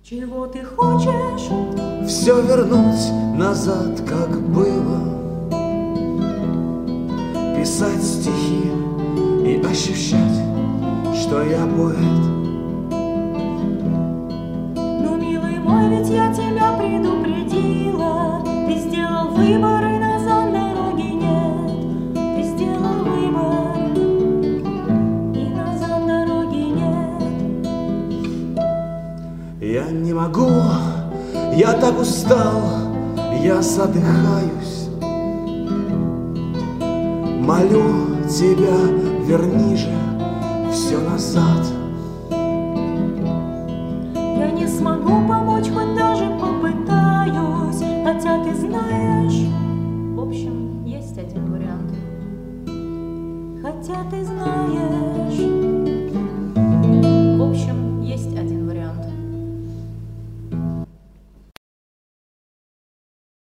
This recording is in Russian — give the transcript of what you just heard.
Чего ты хочешь? Все вернуть назад, как было. Писать стихи и ощущать, что я поэт. Ну, милый мой, ведь я тебя предупредила. Ты сделал выбор, и назад дороги нет. Ты сделал выбор, и назад дороги нет. Я не могу, я так устал, я задыхаюсь. Молю тебя, верни же все назад. Я не смогу помочь, хоть даже попытаюсь. Хотя ты знаешь, в общем, есть один вариант. Хотя ты знаешь.